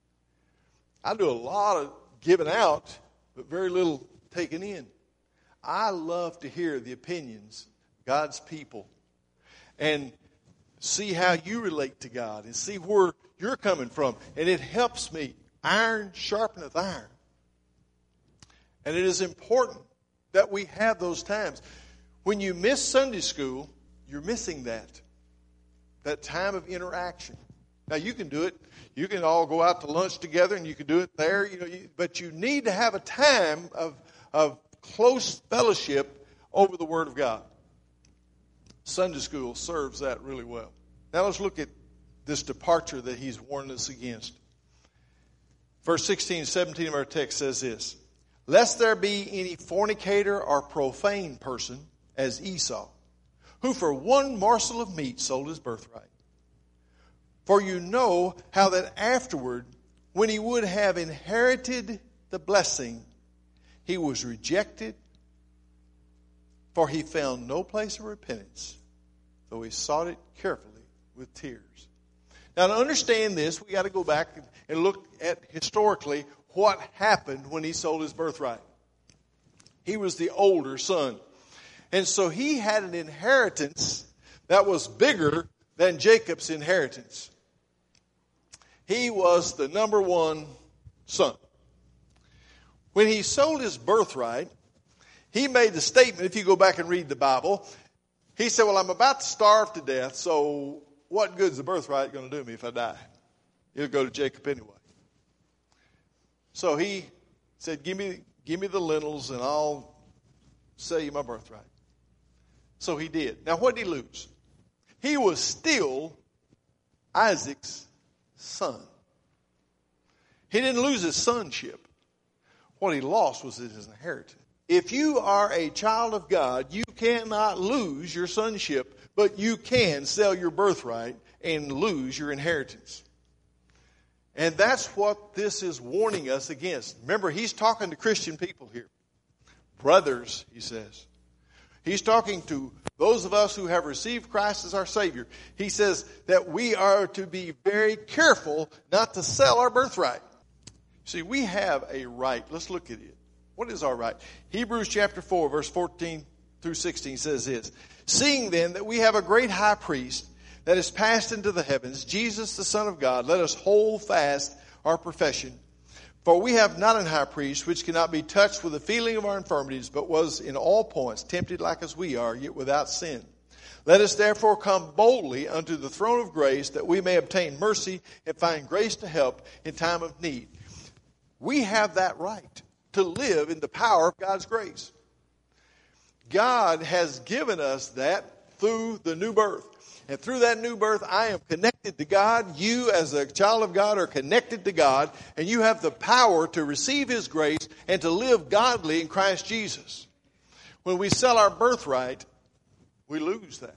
I do a lot of giving out, but very little taken in. I love to hear the opinions of God's people and see how you relate to God and see where you're coming from. And it helps me. Iron sharpeneth iron. And it is important that we have those times. When you miss Sunday school, you're missing that. That time of interaction. Now, you can do it. You can all go out to lunch together, and you can do it there. You know, you, but you need to have a time of, of close fellowship over the Word of God. Sunday school serves that really well. Now, let's look at this departure that he's warned us against. Verse sixteen and seventeen of our text says this, lest there be any fornicator or profane person as Esau, who for one morsel of meat sold his birthright. For you know how that afterward, when he would have inherited the blessing, he was rejected, for he found no place of repentance, though he sought it carefully with tears. Now, to understand this, we got to go back and look at historically what happened when he sold his birthright. He was the older son. And so he had an inheritance that was bigger than Jacob's inheritance. He was the number one son. When he sold his birthright, he made the statement, if you go back and read the Bible, he said, well, I'm about to starve to death, so what good is the birthright going to do me if I die? It'll go to Jacob anyway. So he said, give me, give me the lentils and I'll sell you my birthright. So he did. Now, what did he lose? He was still Isaac's son. He didn't lose his sonship. What he lost was his inheritance. If you are a child of God, you cannot lose your sonship, but you can sell your birthright and lose your inheritance. And that's what this is warning us against. Remember, he's talking to Christian people here. Brothers, he says. He's talking to those of us who have received Christ as our Savior. He says that we are to be very careful not to sell our birthright. See, we have a right. Let's look at it. What is our right? Hebrews chapter four, verse fourteen through sixteen says this. Seeing then that we have a great high priest that is passed into the heavens, Jesus the Son of God, let us hold fast our profession. For we have not an high priest which cannot be touched with the feeling of our infirmities, but was in all points tempted like as we are, yet without sin. Let us therefore come boldly unto the throne of grace, that we may obtain mercy and find grace to help in time of need. We have that right to live in the power of God's grace. God has given us that through the new birth. And through that new birth, I am connected to God. You, as a child of God, are connected to God. And you have the power to receive His grace and to live godly in Christ Jesus. When we sell our birthright, we lose that.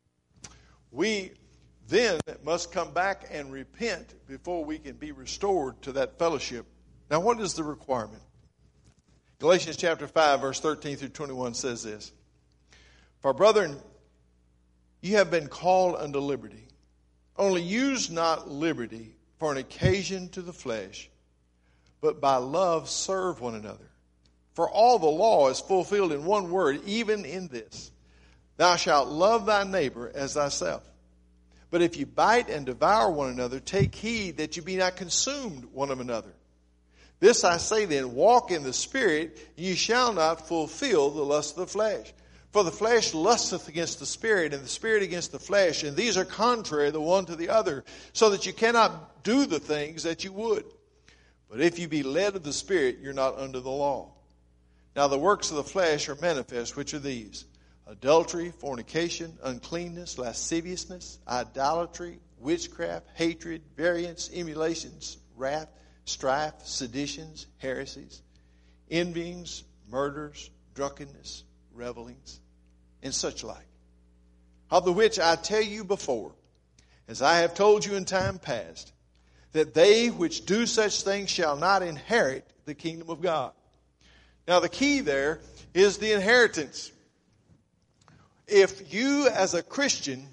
We then must come back and repent before we can be restored to that fellowship. Now, what is the requirement? Galatians chapter five, verse thirteen through twenty-one says this. For brethren, you have been called unto liberty. Only use not liberty for an occasion to the flesh, but by love serve one another. For all the law is fulfilled in one word, even in this. Thou shalt love thy neighbor as thyself. But if you bite and devour one another, take heed that you be not consumed one of another. This I say then, walk in the Spirit, and ye shall not fulfill the lust of the flesh. For the flesh lusteth against the Spirit, and the Spirit against the flesh, and these are contrary the one to the other, so that you cannot do the things that you would. But if you be led of the Spirit, you're not under the law. Now the works of the flesh are manifest, which are these: adultery, fornication, uncleanness, lasciviousness, idolatry, witchcraft, hatred, variance, emulations, wrath, strife, seditions, heresies, envyings, murders, drunkenness, revelings, and such like, of the which I tell you before, as I have told you in time past, that they which do such things shall not inherit the kingdom of God. Now the key there is the inheritance. If you as a Christian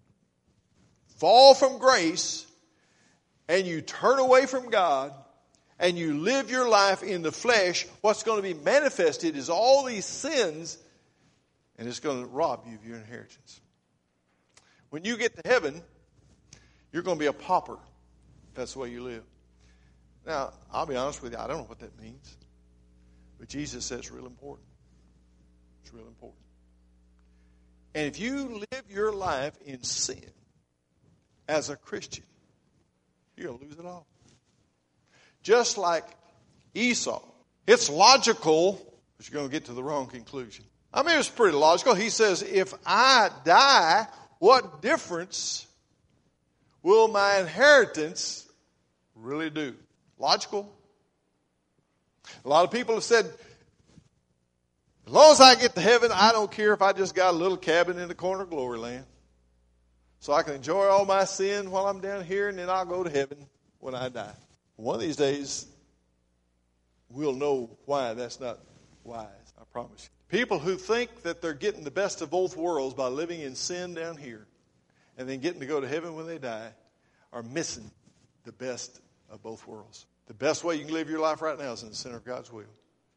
fall from grace and you turn away from God and you live your life in the flesh, what's going to be manifested is all these sins, and it's going to rob you of your inheritance. When you get to heaven, you're going to be a pauper. If that's the way you live. Now, I'll be honest with you, I don't know what that means. But Jesus says it's real important. It's real important. And if you live your life in sin as a Christian, you're going to lose it all. Just like Esau. It's logical, but you're going to get to the wrong conclusion. I mean, it's pretty logical. He says, if I die, what difference will my inheritance really do? Logical. A lot of people have said, as long as I get to heaven, I don't care if I just got a little cabin in the corner of glory land. So I can enjoy all my sin while I'm down here, and then I'll go to heaven when I die. One of these days, we'll know why that's not wise, I promise you. People who think that they're getting the best of both worlds by living in sin down here and then getting to go to heaven when they die are missing the best of both worlds. The best way you can live your life right now is in the center of God's will.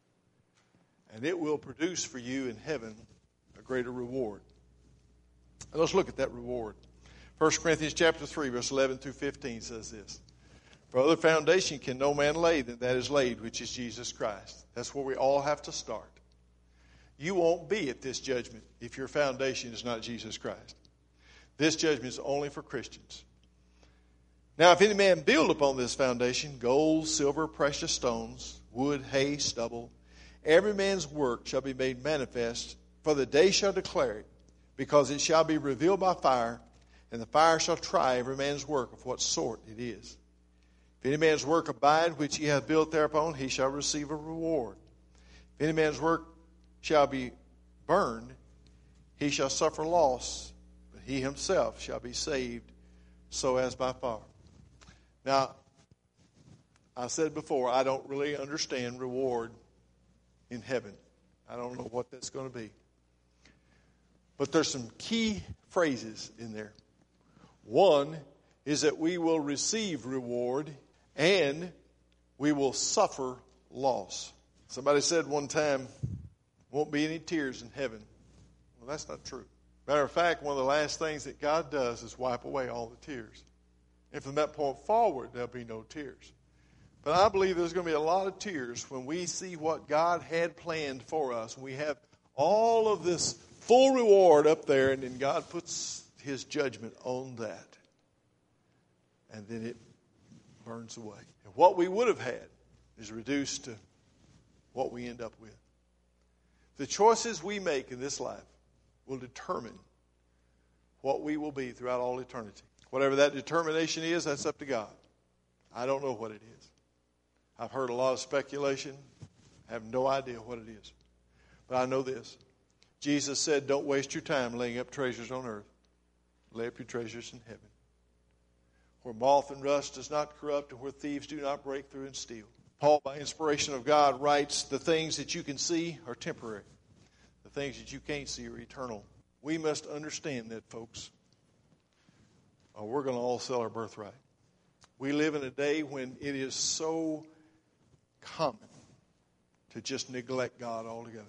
And it will produce for you in heaven a greater reward. And let's look at that reward. First Corinthians chapter three, verse eleven through fifteen says this. For other foundation can no man lay than that is laid, which is Jesus Christ. That's where we all have to start. You won't be at this judgment if your foundation is not Jesus Christ. This judgment is only for Christians. Now, if any man build upon this foundation, gold, silver, precious stones, wood, hay, stubble, every man's work shall be made manifest, for the day shall declare it, because it shall be revealed by fire, and the fire shall try every man's work of what sort it is. If any man's work abide, which he hath built thereupon, he shall receive a reward. If any man's work shall be burned, he shall suffer loss, but he himself shall be saved, so as by fire. Now, I said before, I don't really understand reward in heaven. I don't know what that's going to be. But there's some key phrases in there. One is that we will receive reward and we will suffer loss. Somebody said one time, won't be any tears in heaven. Well, that's not true. Matter of fact, one of the last things that God does is wipe away all the tears. And from that point forward, there'll be no tears. But I believe there's going to be a lot of tears when we see what God had planned for us. We have all of this full reward up there, and then God puts his judgment on that. And then it burns away. And what we would have had is reduced to what we end up with. The choices we make in this life will determine what we will be throughout all eternity. Whatever that determination is, that's up to God. I don't know what it is. I've heard a lot of speculation. I have no idea what it is. But I know this. Jesus said, don't waste your time laying up treasures on earth. Lay up your treasures in heaven, where moth and rust does not corrupt and where thieves do not break through and steal. Paul, by inspiration of God, writes, the things that you can see are temporary. The things that you can't see are eternal. We must understand that, folks, or we're going to all sell our birthright. We live in a day when it is so common to just neglect God altogether.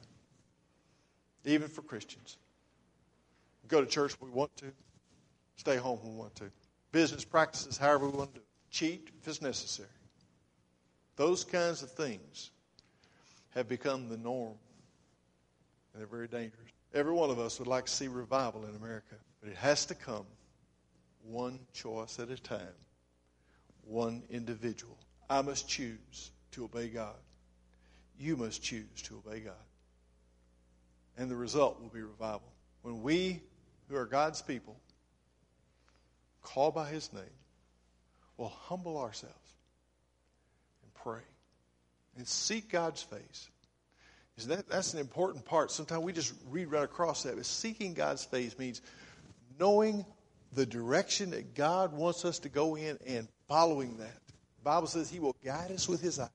Even for Christians. Go to church when we want to. Stay home when we want to. Business practices however we want to do. Cheat if it's necessary. Those kinds of things have become the norm. And they're very dangerous. Every one of us would like to see revival in America. But it has to come one choice at a time. One individual. I must choose to obey God. You must choose to obey God. And the result will be revival. When we, who are God's people, call by his name, will humble ourselves and pray and seek God's face. That, that's an important part. Sometimes we just read right across that. But seeking God's face means knowing the direction that God wants us to go in and following that. The Bible says he will guide us with his eye.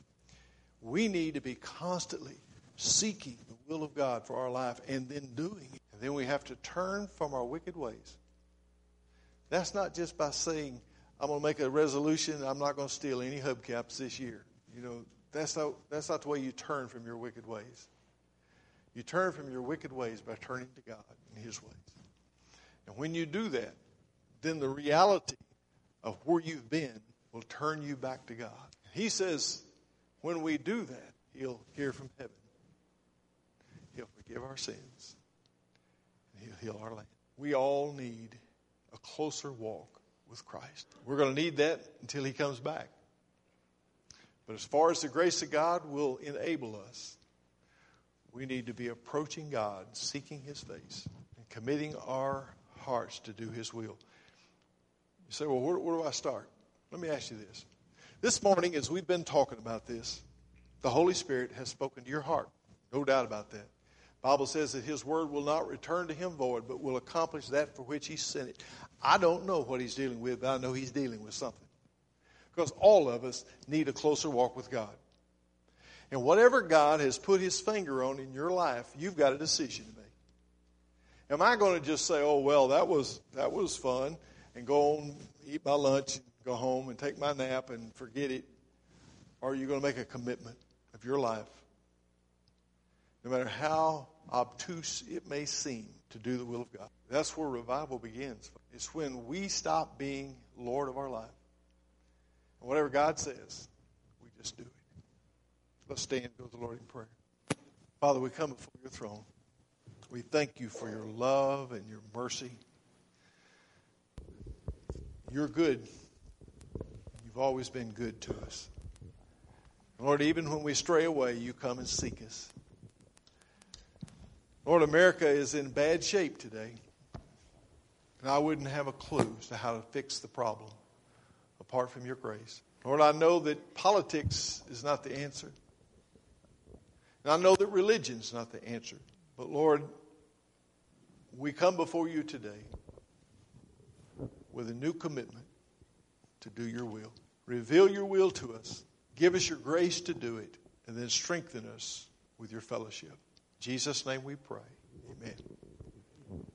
We need to be constantly seeking the will of God for our life and then doing it. And then we have to turn from our wicked ways. That's not just by saying, I'm going to make a resolution, I'm not going to steal any hubcaps this year. You know, that's not, that's not the way you turn from your wicked ways. You turn from your wicked ways by turning to God and his ways. And when you do that, then the reality of where you've been will turn you back to God. He says, when we do that, he'll hear from heaven. He'll forgive our sins. And he'll heal our land. We all need a closer walk with Christ. We're going to need that until he comes back. But as far as the grace of God will enable us, we need to be approaching God, seeking his face, and committing our hearts to do his will. You say, well, where, where do I start? Let me ask you this. This morning, as we've been talking about this, the Holy Spirit has spoken to your heart. No doubt about that. The Bible says that his word will not return to him void, but will accomplish that for which he sent it. I don't know what he's dealing with, but I know he's dealing with something. Because all of us need a closer walk with God. And whatever God has put his finger on in your life, you've got a decision to make. Am I going to just say, oh, well, that was that was fun, and go on, eat my lunch, and go home and take my nap and forget it? Or are you going to make a commitment of your life, no matter how obtuse it may seem, to do the will of God? That's where revival begins. It's when we stop being Lord of our life. And whatever God says, we just do it. Let's stand and go to the Lord in prayer. Father, we come before your throne. We thank you for your love and your mercy. You're good. You've always been good to us. Lord, even when we stray away, you come and seek us. Lord, America is in bad shape today. And I wouldn't have a clue as to how to fix the problem apart from your grace. Lord, I know that politics is not the answer. And I know that religion is not the answer. But Lord, we come before you today with a new commitment to do your will. Reveal your will to us. Give us your grace to do it. And then strengthen us with your fellowship. In Jesus' name we pray. Amen.